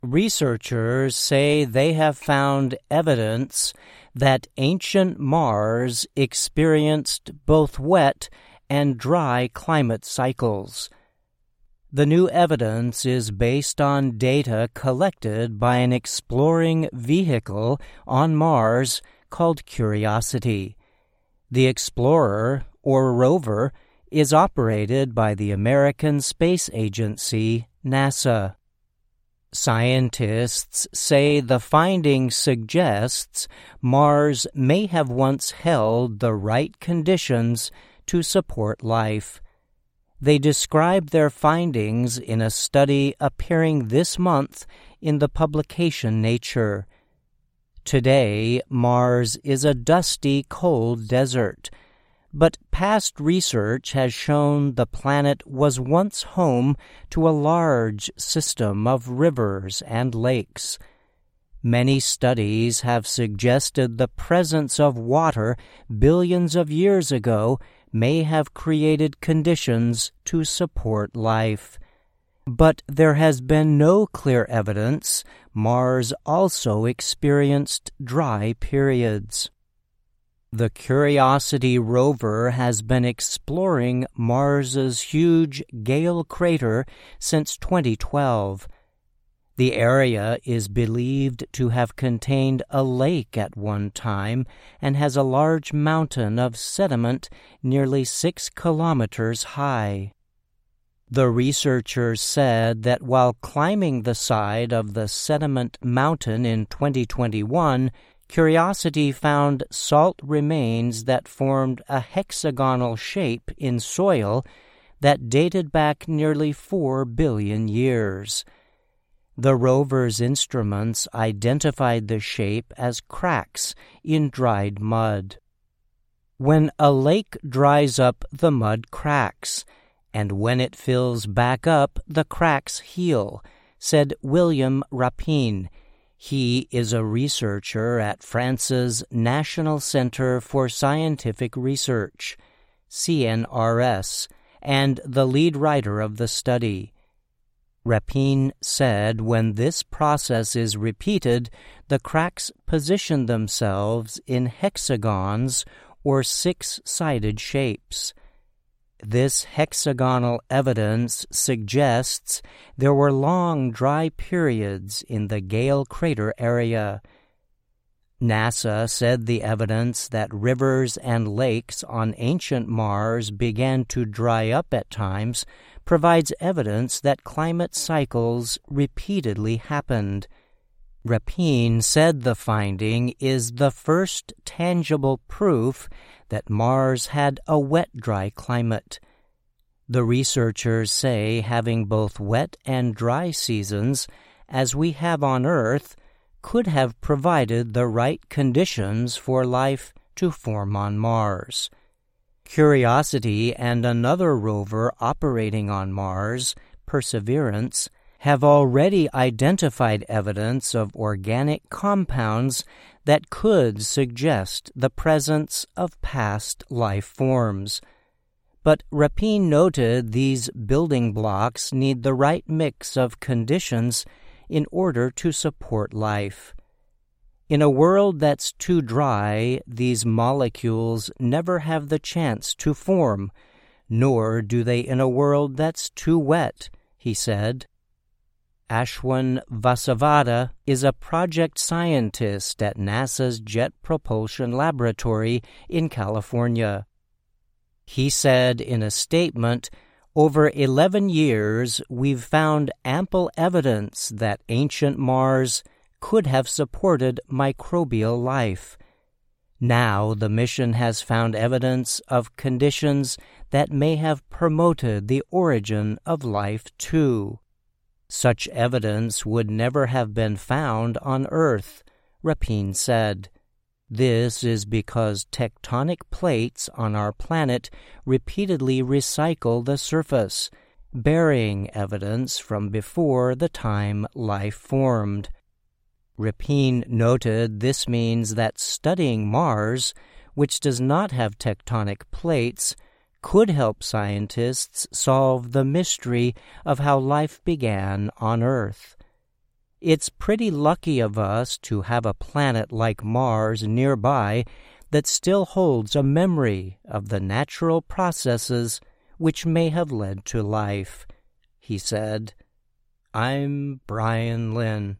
Researchers say they have found evidence that ancient Mars experienced both wet and dry climate cycles. The new evidence is based on data collected by an exploring vehicle on Mars called Curiosity. The Explorer, or rover, is operated by the American Space Agency, NASA. Scientists say the finding suggests Mars may have once held the right conditions to support life. They describe their findings in a study appearing this month in the publication Nature. Today, Mars is a dusty, cold desert, but past research has shown the planet was once home to a large system of rivers and lakes. Many studies have suggested the presence of water billions of years ago may have created conditions to support life. But there has been no clear evidence Mars also experienced dry periods. The Curiosity rover has been exploring Mars's huge Gale crater since 2012. The area is believed to have contained a lake at one time and has a large mountain of sediment nearly 6 kilometers high. The researchers said that while climbing the side of the sediment mountain in 2021, Curiosity found salt remains that formed a hexagonal shape in soil that dated back nearly 4 billion years. The rover's instruments identified the shape as cracks in dried mud. When a lake dries up, the mud cracks, and when it fills back up, the cracks heal, said William Rapin. He is a researcher at France's National Center for Scientific Research, CNRS, and the lead writer of the study. Rapin said when this process is repeated, the cracks position themselves in hexagons or 6-sided shapes. This hexagonal evidence suggests there were long dry periods in the Gale crater area. NASA said the evidence that rivers and lakes on ancient Mars began to dry up at times provides evidence that climate cycles repeatedly happened. Rapin said the finding is the first tangible proof that Mars had a wet-dry climate. The researchers say having both wet and dry seasons, as we have on Earth, could have provided the right conditions for life to form on Mars. Curiosity and another rover operating on Mars, Perseverance, have already identified evidence of organic compounds that could suggest the presence of past life forms. But Rapin noted these building blocks need the right mix of conditions in order to support life. In a world that's too dry, these molecules never have the chance to form, nor do they in a world that's too wet, he said. Ashwin Vasavada is a project scientist at NASA's Jet Propulsion Laboratory in California. He said in a statement, "Over 11 years, we've found ample evidence that ancient Mars could have supported microbial life. Now the mission has found evidence of conditions that may have promoted the origin of life too. Such evidence would never have been found on Earth," Rapin said. "This is because tectonic plates on our planet repeatedly recycle the surface, burying evidence from before the time life formed." Rapin noted this means that studying Mars, which does not have tectonic plates, could help scientists solve the mystery of how life began on Earth. It's pretty lucky of us to have a planet like Mars nearby that still holds a memory of the natural processes which may have led to life," he said. I'm Brian Lynn.